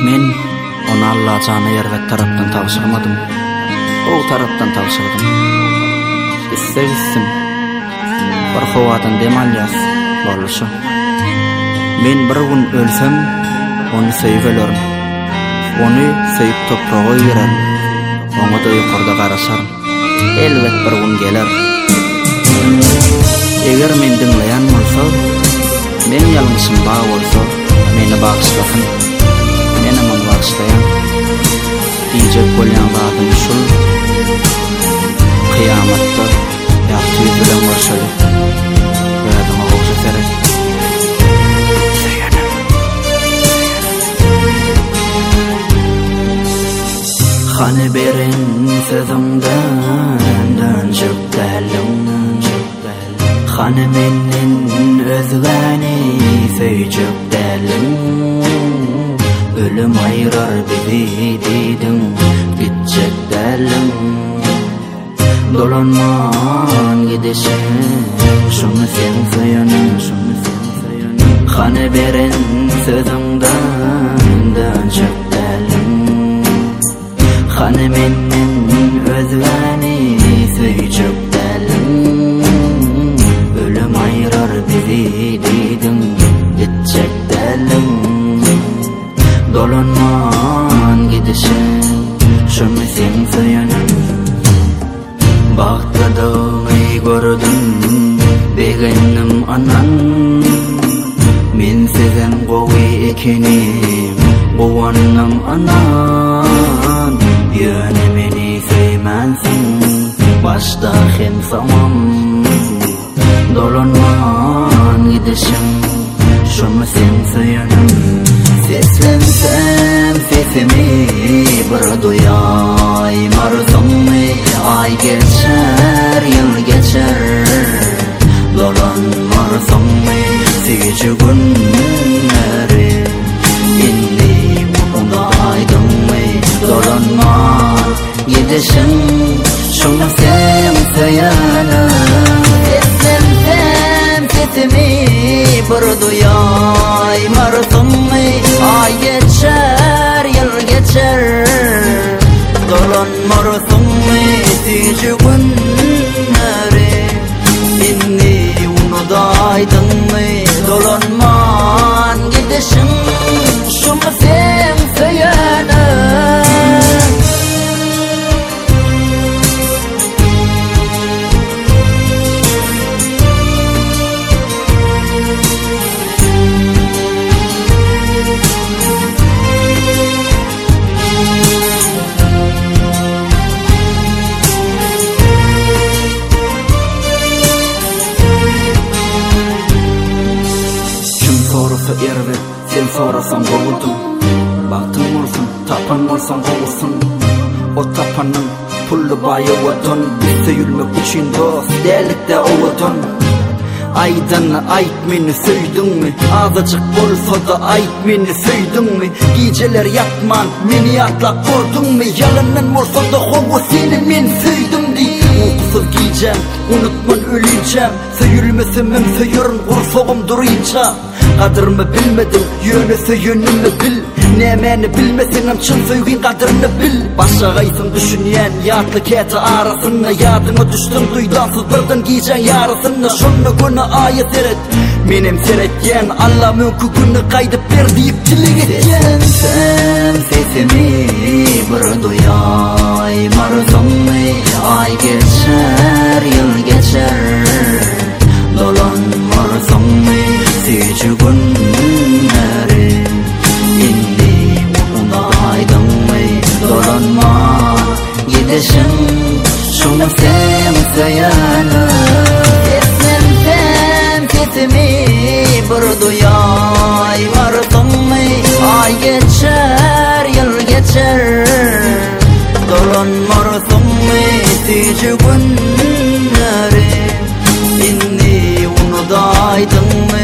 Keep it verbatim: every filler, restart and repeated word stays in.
Men onu Allah canı yervet tarapdan tavşırmadım. O tarapdan tavşırdım. İstegizdim. Bir hovadan demal yaz boluşu. Men bir gün ölsem onu sevip ölerim. Onu sevip toprağa girerim. Ona da yukarıda garaşarım. Elbet bir gün gelir. Eger men dinleyen bolsa, men yalňyşym bağ bolsa, meni bağışlasın. Men aman bağışlayan. Diyecek bolýan zatym şul. Kıyamatda ýapty bilen görşeli. Ýadyma hoşa serek. Hani berin sözünden dönjüp dälim. Hani menin özgäni söýjüp dälim. Ölüm ayrar bizi diýdim, gitjek dälim. Dolanman gidişim, şunu sen söýenim, şunu sen söýenim. Hani berin sözünden dönjüp dälim. Hani menin özgäni söýjüp dälim. Ölüm ayrar bizi diýdim, gitjek dälim. Dolanman gidişim, şunu sen söýenim. Bagtladymy gördüm, begenim anan. Men sezen gowy ekenim, gowanam anan. Ýöne meni söýmänsiň, başda hem samam. Dolanman gidişim, şunu sen söýenim. Seslensem sesimi bir duýay, marzummy ay geçer, yıl geçer. Dolanmarzummy süýjü günleri. Indi unda aýdymmy dolanma gidişim, şunu sen söýenim. Seslensem sesimi bir duýay, marzummy ay geçer, yıl geçer. Dolanmarzummy süýjü günleri. Indi unuda aýdymmy dolanman gidişim, şunu sen söýenim. Sorsa erve, sen sorasan boğuldum. Baktın olsun, tapan olsan boğulsun. O tapanın pullu bayı odun. Biz söyülmek için dost, delikde o odun. Aydan ayt meni söýdün mi? Azıcık bolsa da ayt meni söýdün mi? Gijeler yatman, meni ýatlap gördün mi? Yalandan bolsa da howa seni men söýdüm di. Uykusuz gijem, unutman ölüjem. Söýülmesemem söýürün gursogum durýynça. Kadırımı bilmedim, yönü söyünümü bil. Nemeni bilmesenem çın söýgin kadırını bil. Başagaysın düşünýän ýatly keti arasynda. Ýadyma düşdüm duýdansız birden gijen ýarasynda. Şunu güni aýy seret, menem seretýän Allah mümkün güni gaýdyp ber diýip dilig etýän. Sen sesimi bir duýay, marzummy ay geçer, yıl geçer. Dolanmarzummy süýjü günleri. Indi unda aýdymmy dolanma gidişim, şunu sen söýenim. Seslensem sesimi bir duýay, marzummy ay geçer, yıl geçer. Dolanmarzummy süýjü günleri. Indi unuda aýdymmy